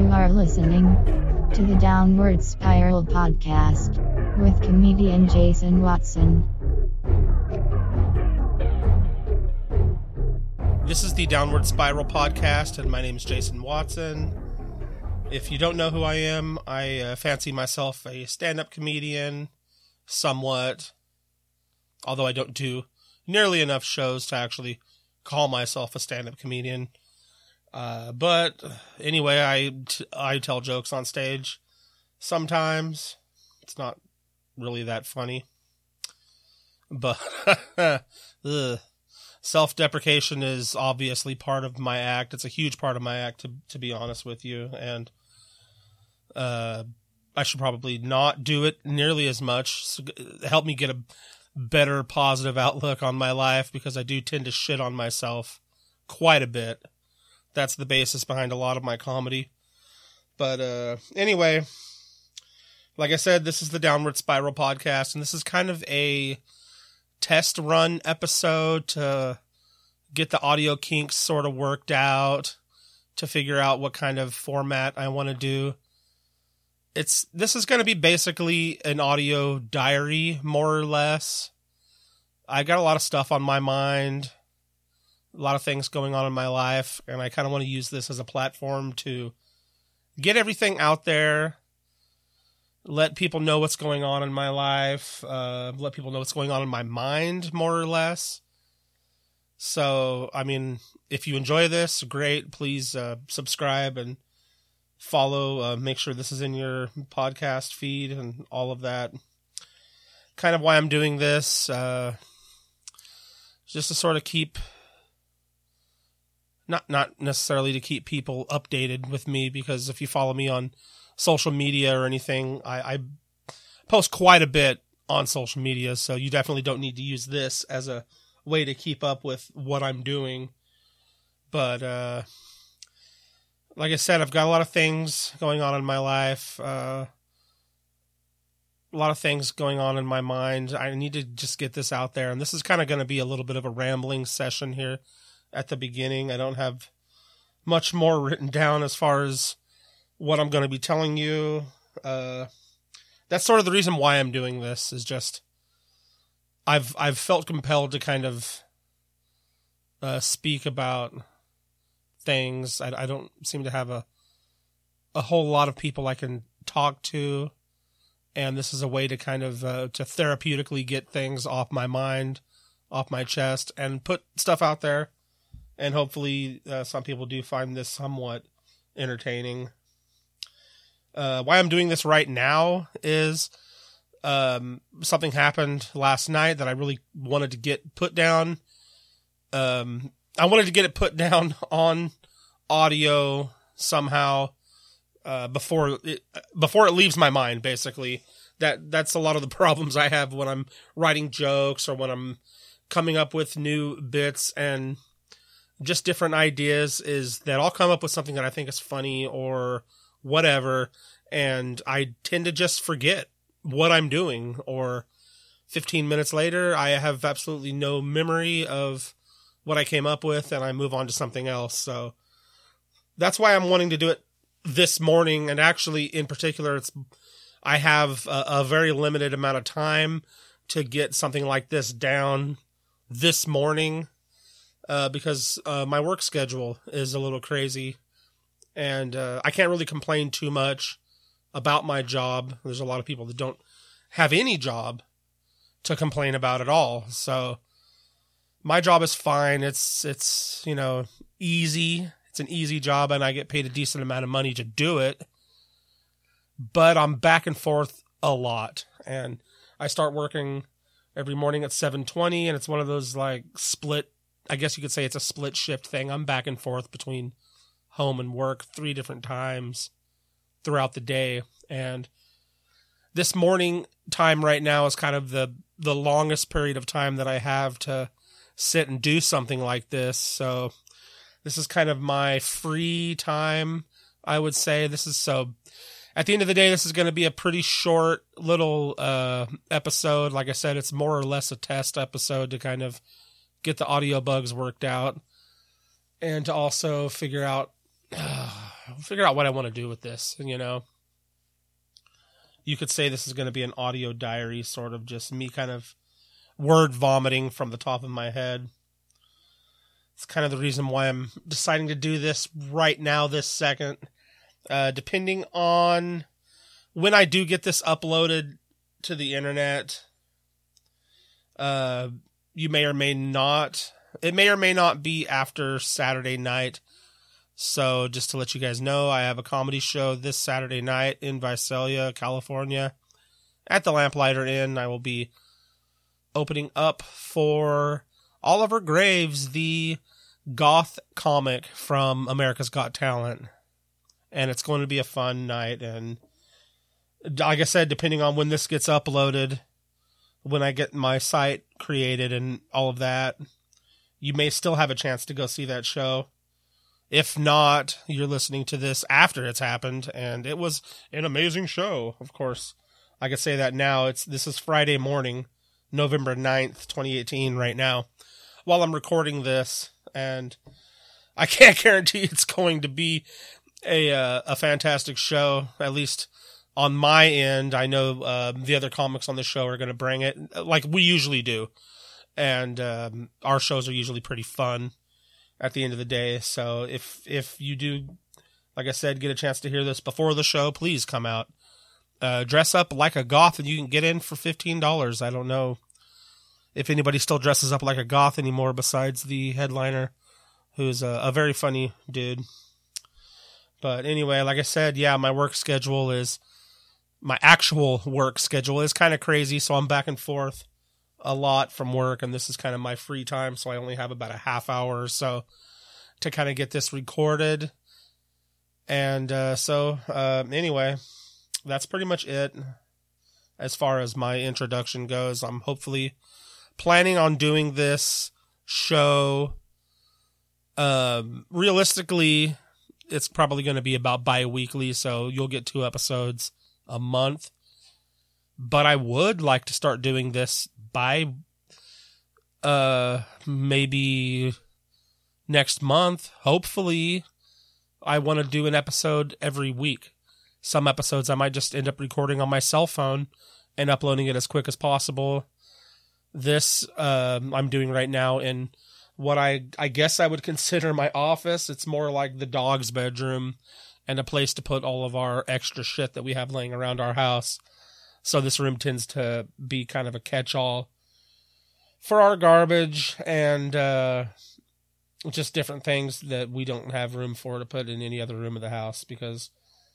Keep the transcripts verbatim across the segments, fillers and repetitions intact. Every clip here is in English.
You are listening to the Downward Spiral podcast with comedian Jason Watson. This is the Downward Spiral podcast, and my name is Jason Watson. If you don't know who I am, I uh, fancy myself a stand-up comedian, somewhat, although I don't do nearly enough shows to actually call myself a stand-up comedian. Uh, but anyway, I, t- I tell jokes on stage. Sometimes it's not really that funny, but ugh. Self-deprecation is obviously part of my act. It's a huge part of my act, to, to be honest with you. And, uh, I should probably not do it nearly as much. So help me get a better positive outlook on my life, because I do tend to shit on myself quite a bit. That's the basis behind a lot of my comedy. But uh, anyway, like I said, this is the Downward Spiral podcast, and this is kind of a test run episode to get the audio kinks sort of worked out, to figure out what kind of format I want to do. It's this is going to be basically an audio diary, more or less. I got a lot of stuff on my mind, a lot of things going on in my life, and I kind of want to use this as a platform to get everything out there, let people know what's going on in my life, uh, let people know what's going on in my mind, more or less. So, I mean, if you enjoy this, great. Please uh, subscribe and follow. Uh, make sure this is in your podcast feed and all of that. Kind of why I'm doing this, uh, just to sort of keep... Not not necessarily to keep people updated with me, because if you follow me on social media or anything, I, I post quite a bit on social media, so you definitely don't need to use this as a way to keep up with what I'm doing. But uh, like I said, I've got a lot of things going on in my life, uh, a lot of things going on in my mind. I need to just get this out there, and this is kind of going to be a little bit of a rambling session here at the beginning. I don't have much more written down as far as what I'm going to be telling you. Uh, that's sort of the reason why I'm doing this, is just I've I've felt compelled to kind of uh, speak about things. I, I don't seem to have a a whole lot of people I can talk to, and this is a way to kind of uh, to therapeutically get things off my mind, off my chest, and put stuff out there. And hopefully uh, some people do find this somewhat entertaining. Uh, why I'm doing this right now is um, something happened last night that I really wanted to get put down. Um, I wanted to get it put down on audio somehow uh, before it, before it leaves my mind, basically. That That's a lot of the problems I have when I'm writing jokes or when I'm coming up with new bits and just different ideas, is that I'll come up with something that I think is funny or whatever, and I tend to just forget what I'm doing, or fifteen minutes later, I have absolutely no memory of what I came up with, and I move on to something else. So that's why I'm wanting to do it this morning, and actually, in particular, it's I have a, a very limited amount of time to get something like this down this morning. Uh, because uh, my work schedule is a little crazy, and uh, I can't really complain too much about my job. There's a lot of people that don't have any job to complain about at all. So my job is fine. It's, it's you know, easy. It's an easy job, and I get paid a decent amount of money to do it. But I'm back and forth a lot, and I start working every morning at seven twenty, and it's one of those, like, split I guess you could say it's a split shift thing. I'm back and forth between home and work three different times throughout the day. And this morning time right now is kind of the, the longest period of time that I have to sit and do something like this. So this is kind of my free time, I would say. This is so... At the end of the day, this is going to be a pretty short little uh, episode. Like I said, it's more or less a test episode to kind of get the audio bugs worked out, and to also figure out uh, figure out what I want to do with this. You know, you could say this is going to be an audio diary, sort of just me kind of word vomiting from the top of my head. It's kind of the reason why I'm deciding to do this right now, this second. Uh, depending on when I do get this uploaded to the internet, uh, you may or may not, it may or may not be after Saturday night. So just to let you guys know, I have a comedy show this Saturday night in Visalia, California, at the Lamplighter Inn. I will be opening up for Oliver Graves, the goth comic from America's Got Talent. And it's going to be a fun night. And like I said, depending on when this gets uploaded, when I get my site created and all of that, you may still have a chance to go see that show. If not, you're listening to this after it's happened, and it was an amazing show, of course. I can say that now. It's This is Friday morning, November ninth, twenty eighteen, right now, while I'm recording this, and I can't guarantee it's going to be a uh, a fantastic show, at least on my end. I know uh, the other comics on the show are going to bring it, like we usually do, and um, our shows are usually pretty fun at the end of the day. So if if you do, like I said, get a chance to hear this before the show, please come out. Uh, dress up like a goth, and you can get in for fifteen dollars. I don't know if anybody still dresses up like a goth anymore besides the headliner, who's a, a very funny dude. But anyway, like I said, yeah, my work schedule is, my actual work schedule is kind of crazy, so I'm back and forth a lot from work, and this is kind of my free time, so I only have about a half hour or so to kind of get this recorded. And uh, so, uh, anyway, that's pretty much it as far as my introduction goes. I'm hopefully planning on doing this show. Um, realistically, it's probably going to be about bi-weekly, so you'll get two episodes a month. But I would like to start doing this by uh, maybe next month. Hopefully, I want to do an episode every week. Some episodes I might just end up recording on my cell phone and uploading it as quick as possible. This uh, I'm doing right now in what I, I guess I would consider my office. It's more like the dog's bedroom and a place to put all of our extra shit that we have laying around our house. So this room tends to be kind of a catch-all for our garbage and uh, just different things that we don't have room for to put in any other room of the house, because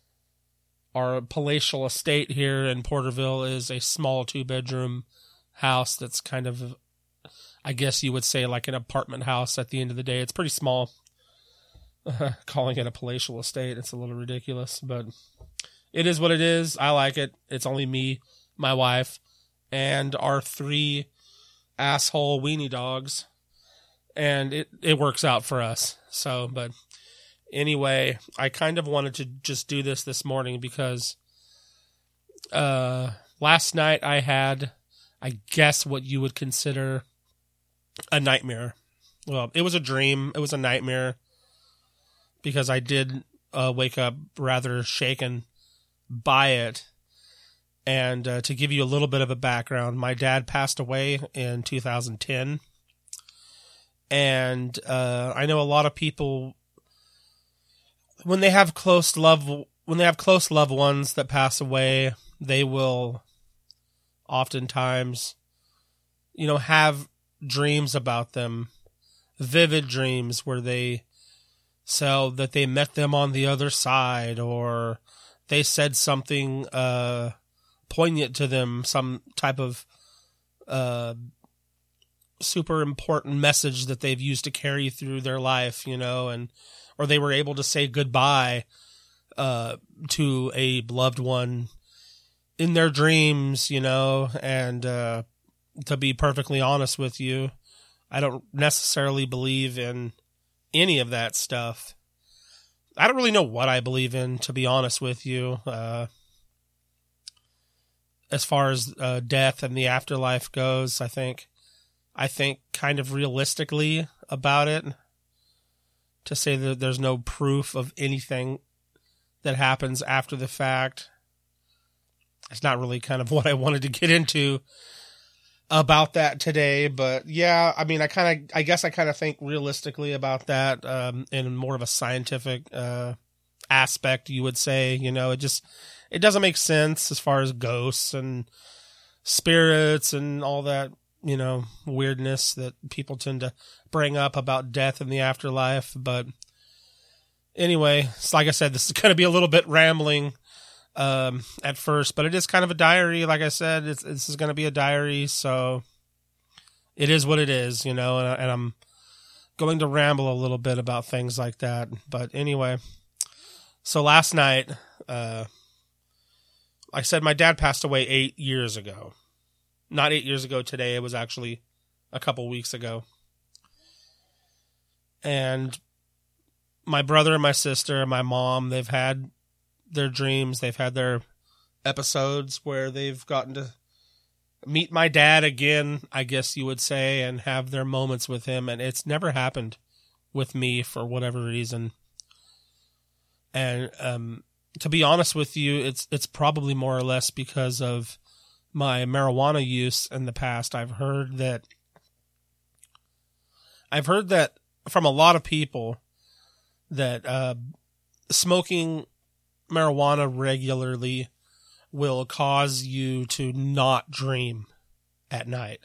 our palatial estate here in Porterville is a small two-bedroom house that's kind of, I guess you would say, like an apartment house at the end of the day. It's pretty small. Uh, calling it a palatial estate, it's a little ridiculous, but it is what it is. I like it. It's only me, my wife, and our three asshole weenie dogs, and it, it works out for us. So, but anyway, I kind of wanted to just do this this morning because uh, last night I had, I guess, what you would consider a nightmare. Well, it was a dream. It was a nightmare because I did uh, wake up rather shaken by it. And uh, to give you a little bit of a background, my dad passed away in two thousand ten. And uh, I know a lot of people, when they have close love, when they have close loved ones that pass away, they will oftentimes, you know, have dreams about them, vivid dreams where they say that they met them on the other side, or they said something uh, poignant to them, some type of uh, super important message that they've used to carry through their life, you know, and or they were able to say goodbye uh, to a loved one in their dreams, you know. And uh, to be perfectly honest with you, I don't necessarily believe in any of that stuff. I don't really know what I believe in, to be honest with you. Uh, as far as uh, death and the afterlife goes, I think, I think kind of realistically about it. To say that there's no proof of anything that happens after the fact. It's not really kind of what I wanted to get into about that today, but yeah, I mean, I kind of, I guess I kind of think realistically about that, um, in more of a scientific, uh, aspect, you would say. You know, it just, it doesn't make sense as far as ghosts and spirits and all that, you know, weirdness that people tend to bring up about death and the afterlife. But anyway, so like I said, this is going to be a little bit rambling, um, at first, but it is kind of a diary. Like I said, it's, this is going to be a diary, so it is what it is, you know, and, and I'm going to ramble a little bit about things like that. But anyway, so last night, uh, like I said, my dad passed away eight years ago. Not eight years ago today. It was actually a couple weeks ago. And my brother and my sister and my mom, they've had their dreams. They've had their episodes where they've gotten to meet my dad again, I guess you would say, and have their moments with him. And it's never happened with me for whatever reason. And um, to be honest with you, it's it's probably more or less because of my marijuana use in the past. I've heard that I've heard that from a lot of people that uh, smoking marijuana regularly will cause you to not dream at night.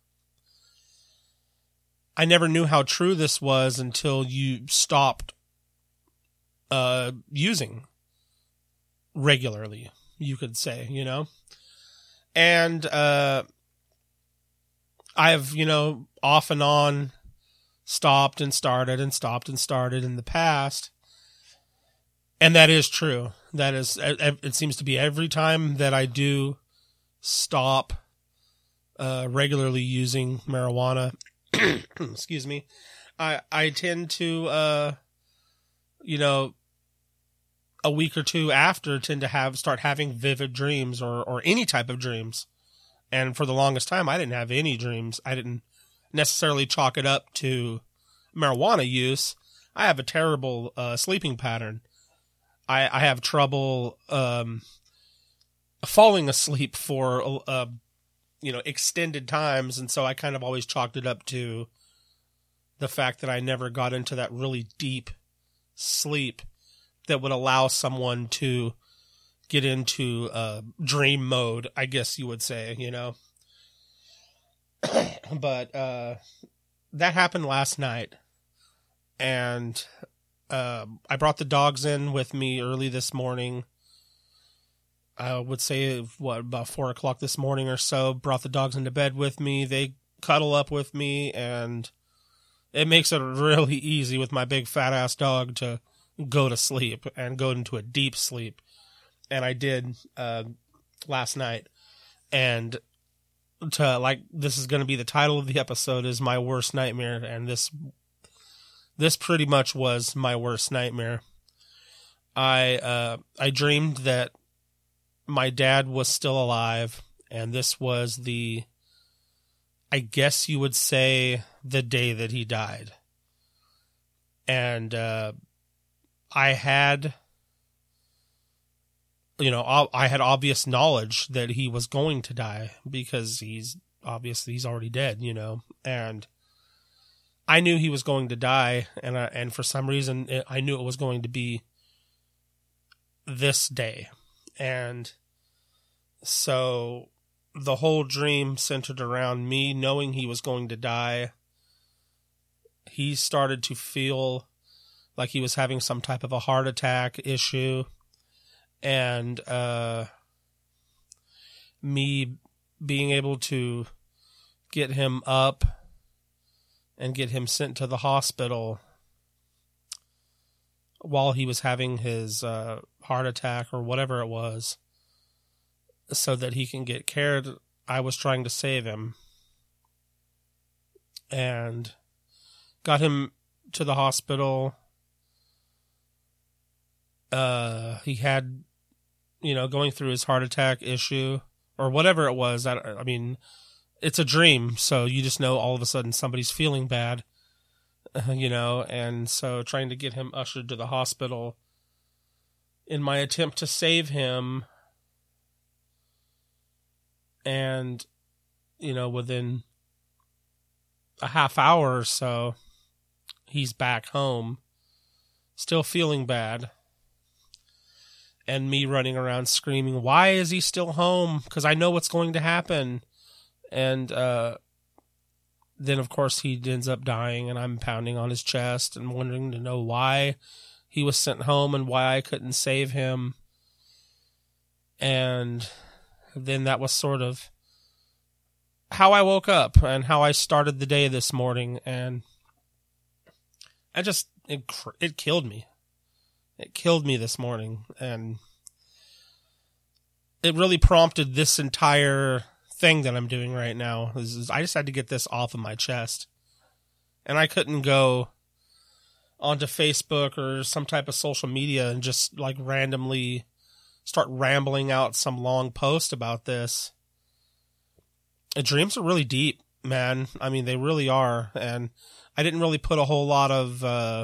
I never knew how true this was until you stopped uh, using regularly, you could say, you know? And uh, I've, you know, off and on stopped and started and stopped and started in the past. And that is true. That is, it seems to be every time that I do stop uh, regularly using marijuana, excuse me, I, I tend to, uh, you know, a week or two after tend to have, start having vivid dreams or, or any type of dreams. And for the longest time, I didn't have any dreams. I didn't necessarily chalk it up to marijuana use. I have a terrible uh, sleeping pattern. I, I have trouble um, falling asleep for, uh, you know, extended times. And so I kind of always chalked it up to the fact that I never got into that really deep sleep that would allow someone to get into uh, dream mode, I guess you would say, you know. But uh, that happened last night. And uh, I brought the dogs in with me early this morning. I would say, what, about four o'clock this morning or so. Brought the dogs into bed with me. They cuddle up with me, and it makes it really easy with my big fat-ass dog to go to sleep and go into a deep sleep. And I did uh, last night. And to, like, this is going to be the title of the episode, is my worst nightmare. And this this pretty much was my worst nightmare. I uh, I dreamed that my dad was still alive, and this was the, I guess you would say, the day that he died. And uh, I had, you know, I had obvious knowledge that he was going to die because he's obviously he's already dead, you know, and I knew he was going to die, and I, and for some reason it, I knew it was going to be this day. And so the whole dream centered around me knowing he was going to die. He started to feel like he was having some type of a heart attack issue, and uh, me being able to get him up and get him sent to the hospital while he was having his uh, heart attack or whatever it was, so that he can get cared. I was trying to save him and got him to the hospital. Uh, he had, you know, going through his heart attack issue or whatever it was. I, I mean, it's a dream, so you just know all of a sudden somebody's feeling bad, you know, and so trying to get him ushered to the hospital in my attempt to save him. And, you know, within a half hour or so, he's back home, still feeling bad. And me running around screaming, why is he still home? Because I know what's going to happen. And uh, then, of course, he ends up dying, and I'm pounding on his chest and wondering to know why he was sent home and why I couldn't save him. And then that was sort of how I woke up and how I started the day this morning. And I just, it, it killed me. It killed me this morning. And it really prompted this entire thing that I'm doing right now. Is, is I just had to get this off of my chest. And I couldn't go onto Facebook or some type of social media and just like randomly start rambling out some long post about this. The dreams are really deep, man. I mean, they really are. And I didn't really put a whole lot of, uh,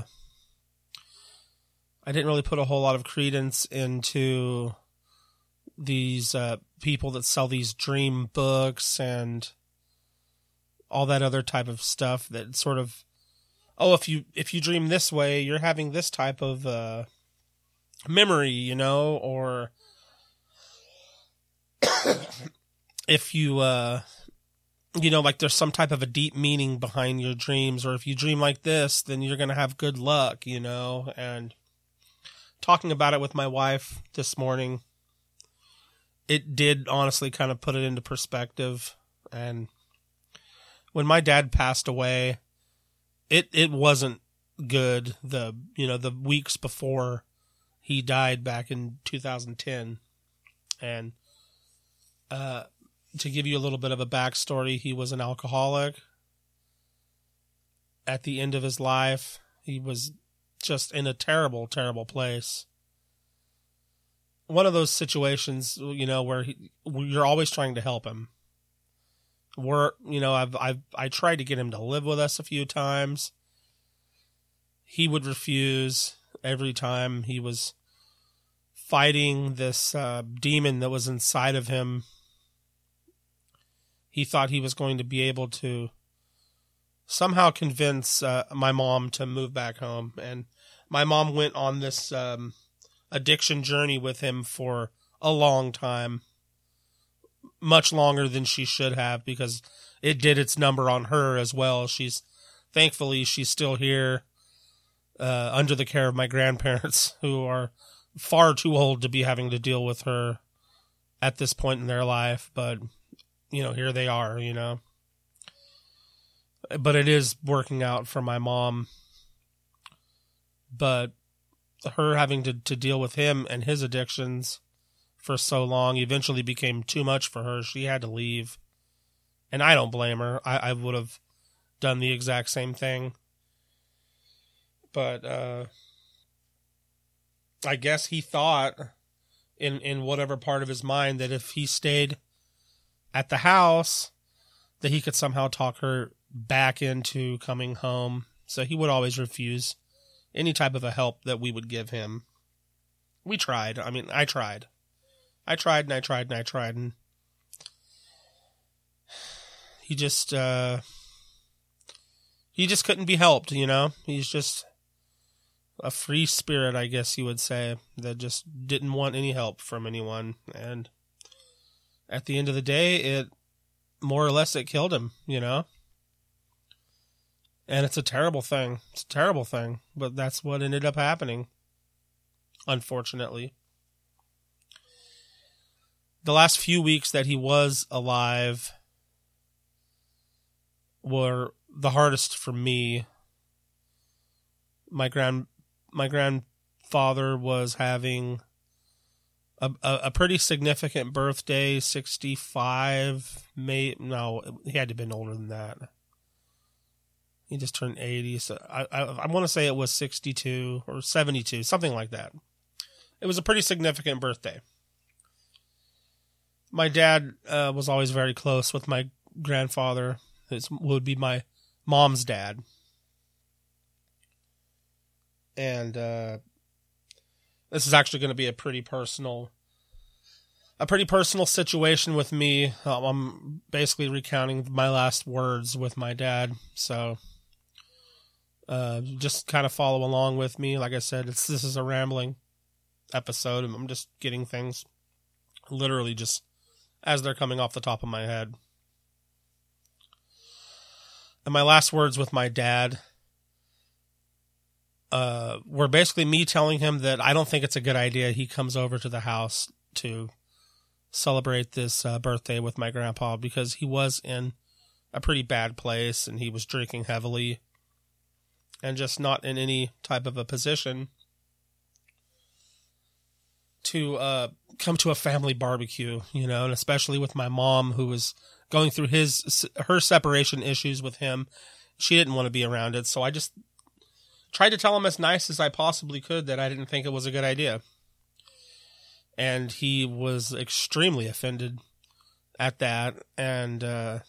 I didn't really put a whole lot of credence into these uh, people that sell these dream books and all that other type of stuff that sort of, oh, if you if you dream this way, you're having this type of uh, memory, you know, or if you, uh, you know, like there's some type of a deep meaning behind your dreams, or if you dream like this, then you're going to have good luck, you know. And talking about it with my wife this morning, it did honestly kind of put it into perspective. And when my dad passed away, it, it wasn't good. The, you know, the weeks before he died back in two thousand ten. And, uh, to give you a little bit of a backstory, he was an alcoholic. At the end of his life, he was just in a terrible, terrible place. One of those situations, you know, where he, you're always trying to help him. We're, you know, I've, I've, I tried to get him to live with us a few times. He would refuse every time. He was fighting this uh, demon that was inside of him. He thought he was going to be able to somehow convince uh, my mom to move back home. And my mom went on this um, addiction journey with him for a long time. Much longer than she should have, because it did its number on her as well. She's, thankfully, she's still here uh, under the care of my grandparents, who are far too old to be having to deal with her at this point in their life. But, you know, here they are, you know. But it is working out for my mom. But her having to, to deal with him and his addictions for so long eventually became too much for her. She had to leave. And I don't blame her. I, I would have done the exact same thing. But uh, I guess he thought in, in whatever part of his mind that if he stayed at the house, that he could somehow talk her back into coming home. So he would always refuse any type of a help that we would give him. We tried. I mean, I tried. I tried and I tried and I tried, and he just, uh, he just couldn't be helped, you know? He's just a free spirit, I guess you would say, that just didn't want any help from anyone. And at the end of the day, it, more or less, it killed him, you know? And it's a terrible thing. It's a terrible thing, but that's what ended up happening, unfortunately. The last few weeks that he was alive were the hardest for me. My grand, my grandfather was having a, a, a pretty significant birthday, sixty-five, may, no, he had to have been older than that. He just turned eighty, so I, I, I want to say it was sixty-two or seventy-two, something like that. It was a pretty significant birthday. My dad uh, was always very close with my grandfather. It would be my mom's dad. And uh, this is actually going to be a pretty personal, a pretty personal situation with me. Um, I'm basically recounting my last words with my dad. So, uh, just kind of follow along with me. Like I said, it's, this is a rambling episode. I'm just getting things literally just as they're coming off the top of my head. And my last words with my dad uh, were basically me telling him that I don't think it's a good idea he comes over to the house to celebrate this uh, birthday with my grandpa, because he was in a pretty bad place and he was drinking heavily and just not in any type of a position to uh, come to a family barbecue, you know, and especially with my mom, who was going through his her separation issues with him. She didn't want to be around it, so I just tried to tell him as nice as I possibly could that I didn't think it was a good idea. And he was extremely offended at that, and uh,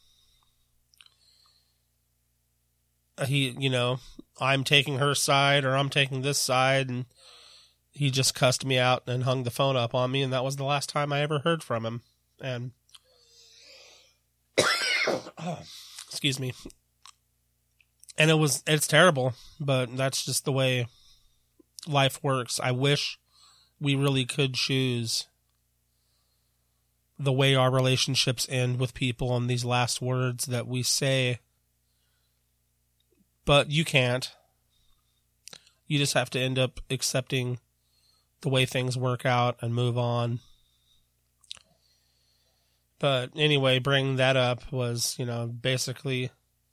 he, you know, I'm taking her side or I'm taking this side, and he just cussed me out and hung the phone up on me, and that was the last time I ever heard from him. And excuse me. And it was, it's terrible, but that's just the way life works. I wish we really could choose the way our relationships end with people and these last words that we say, but you can't. You just have to end up accepting the way things work out and move on. But anyway, bringing that up was, you know, basically,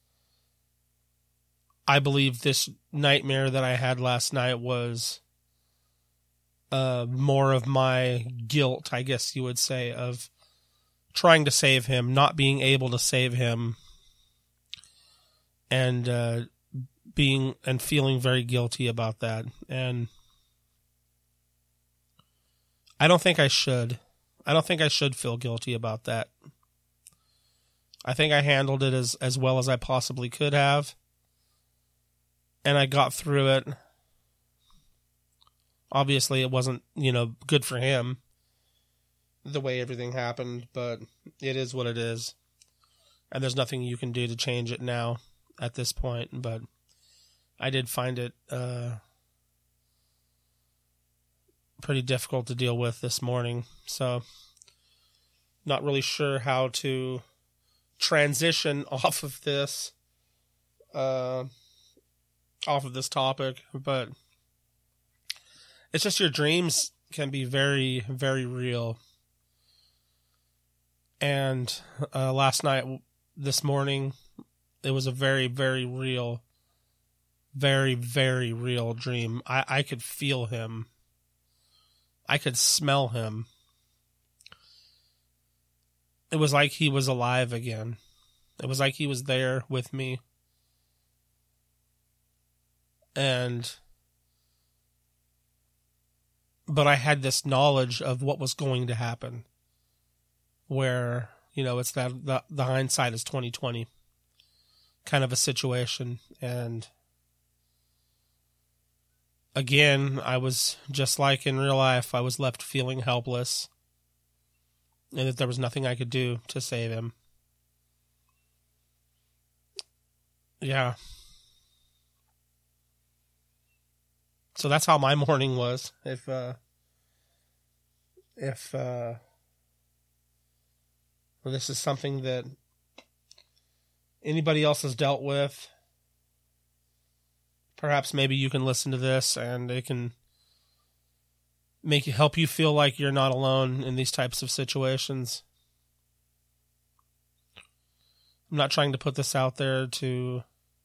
I believe this nightmare that I had last night was uh, more of my guilt, I guess you would say, of trying to save him, not being able to save him, and uh, being and feeling very guilty about that. And I don't think I should. I don't think I should feel guilty about that. I think I handled it as, as well as I possibly could have. And I got through it. Obviously, it wasn't, you know, good for him, the way everything happened, but it is what it is. And there's nothing you can do to change it now at this point. But I did find it uh, pretty difficult to deal with this morning. So, not really sure how to transition off of this, uh, off of this topic, but it's just your dreams can be very, very real. And uh, last night, this morning, it was a very, very real, very, very real dream. I, I could feel him. I could smell him. It was like he was alive again. It was like he was there with me. And, but I had this knowledge of what was going to happen, where, you know, it's that the, the hindsight is twenty twenty kind of a situation. And again, I was just like in real life, I was left feeling helpless, and that there was nothing I could do to save him. Yeah. So that's how my morning was. If, uh, if, uh, well, this is something that anybody else has dealt with, perhaps maybe you can listen to this and it can make you, help you feel like you're not alone in these types of situations. I'm not trying to put this out there to,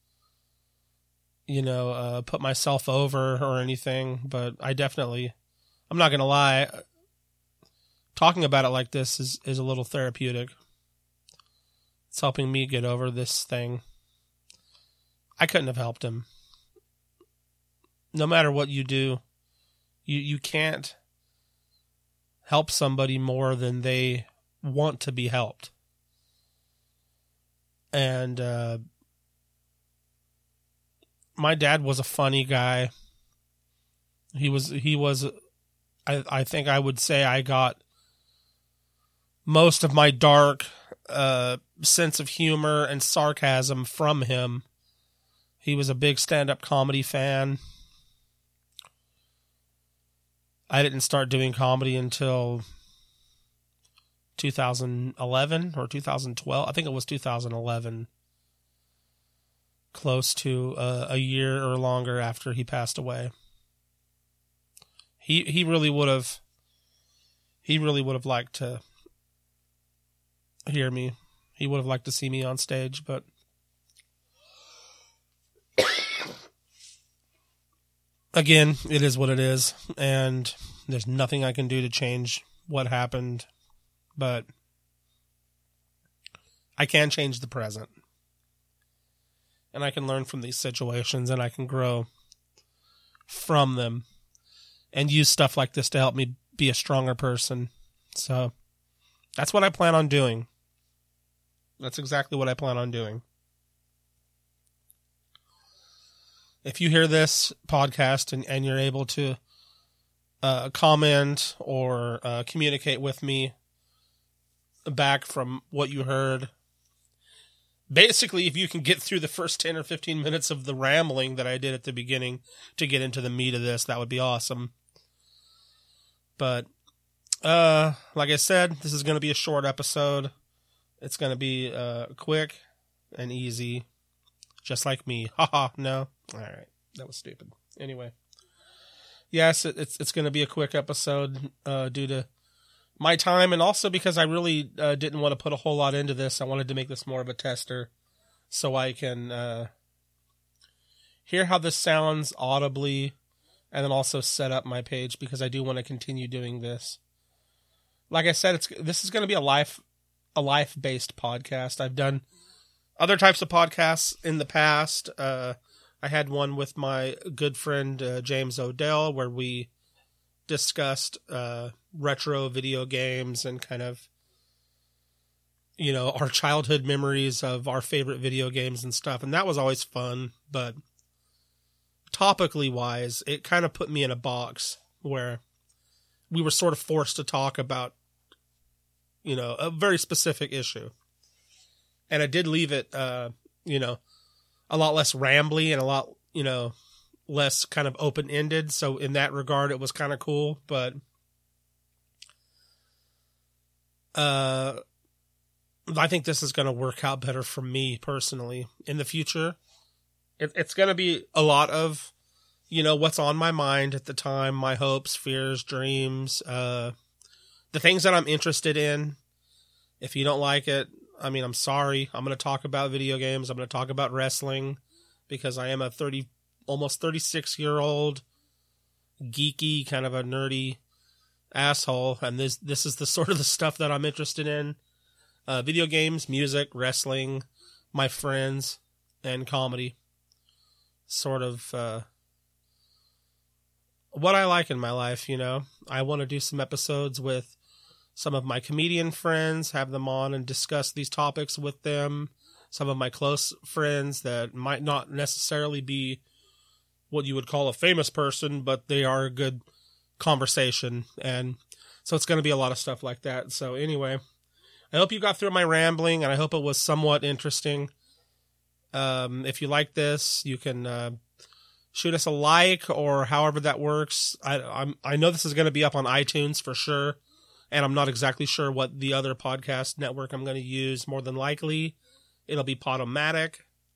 you know, uh, put myself over or anything, but I definitely, I'm not going to lie, talking about it like this is, is a little therapeutic. It's helping me get over this thing. I couldn't have helped him. No matter what you do, you, you can't help somebody more than they want to be helped. And, uh, my dad was a funny guy. He was, he was, I, I think I would say I got most of my dark uh, sense of humor and sarcasm from him. He was a big stand-up comedy fan. I didn't start doing comedy until two thousand eleven or two thousand twelve. I think it was two thousand eleven. Close to uh, a year or longer after he passed away. He he really would have he really would have liked to hear me. He would have liked to see me on stage, but again, it is what it is, and there's nothing I can do to change what happened, but I can change the present. And I can learn from these situations, and I can grow from them and use stuff like this to help me be a stronger person. So that's what I plan on doing. That's exactly what I plan on doing. If you hear this podcast and, and you're able to uh, comment or uh, communicate with me back from what you heard, basically, if you can get through the first ten or fifteen minutes of the rambling that I did at the beginning to get into the meat of this, that would be awesome. But, uh, like I said, this is going to be a short episode. It's going to be uh, quick and easy, just like me. Haha, no. All right, that was stupid. Anyway, yes, it, it's it's going to be a quick episode uh, due to my time, and also because I really uh, didn't want to put a whole lot into this. I wanted to make this more of a tester so I can uh, hear how this sounds audibly and then also set up my page, because I do want to continue doing this. Like I said, it's this is going to be a life a life-based podcast. I've done other types of podcasts in the past. Uh, I had one with my good friend uh, James Odell where we discussed uh, retro video games and kind of, you know, our childhood memories of our favorite video games and stuff. And that was always fun. But topically wise, it kind of put me in a box where we were sort of forced to talk about, you know, a very specific issue. And I did leave it, uh, you know, a lot less rambly and a lot, you know, less kind of open-ended. So in that regard, it was kind of cool. But uh, I think this is going to work out better for me personally in the future. It, it's going to be a lot of, you know, what's on my mind at the time, my hopes, fears, dreams, uh, the things that I'm interested in. If you don't like it, I mean, I'm sorry. I'm going to talk about video games. I'm going to talk about wrestling because I am a thirty, almost thirty-six year old geeky, kind of a nerdy asshole. And this, this is the sort of the stuff that I'm interested in. Uh, video games, music, wrestling, my friends, and comedy. Sort of, uh, what I like in my life, you know. I want to do some episodes with some of my comedian friends, have them on and discuss these topics with them. Some of my close friends that might not necessarily be what you would call a famous person, but they are a good conversation. And so it's going to be a lot of stuff like that. So anyway, I hope you got through my rambling, and I hope it was somewhat interesting. Um, if you like this, you can uh, shoot us a like or however that works. I I'm, I know this is going to be up on iTunes for sure. And I'm not exactly sure what the other podcast network I'm going to use. More than likely, it'll be Podomatic.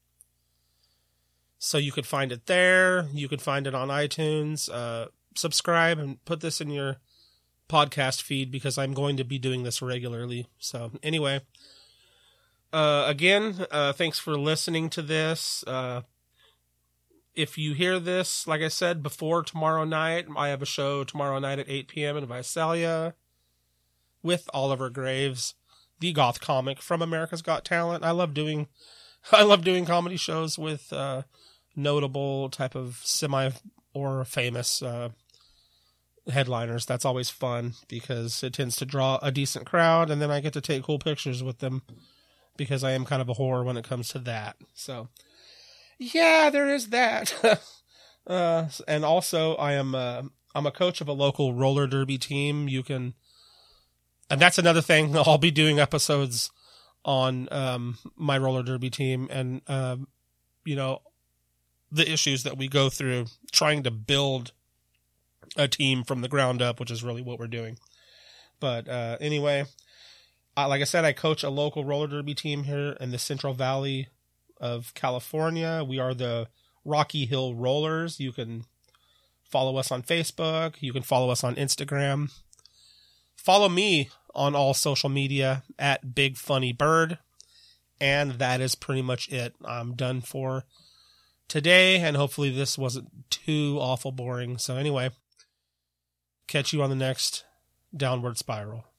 So you could find it there. You could find it on iTunes. Uh, subscribe and put this in your podcast feed because I'm going to be doing this regularly. So anyway, uh, again, uh, thanks for listening to this. Uh, if you hear this, like I said, before tomorrow night, I have a show tomorrow night at eight p.m. in Visalia with Oliver Graves, the goth comic from America's Got Talent. I love doing, I love doing comedy shows with uh, notable type of semi or famous uh, headliners. That's always fun because it tends to draw a decent crowd, and then I get to take cool pictures with them because I am kind of a whore when it comes to that. So, yeah, there is that. Uh, and also, I am uh, I'm a coach of a local roller derby team. You can, and that's another thing. I'll be doing episodes on um, my roller derby team, and um, you know, the issues that we go through trying to build a team from the ground up, which is really what we're doing. But uh, anyway, I, like I said, I coach a local roller derby team here in the Central Valley of California. We are the Rocky Hill Rollers. You can follow us on Facebook. You can follow us on Instagram. Follow me on all social media at Big Funny Bird. And that is pretty much it. I'm done for today, and hopefully this wasn't too awful boring. So anyway, catch you on the next Downward Spiral.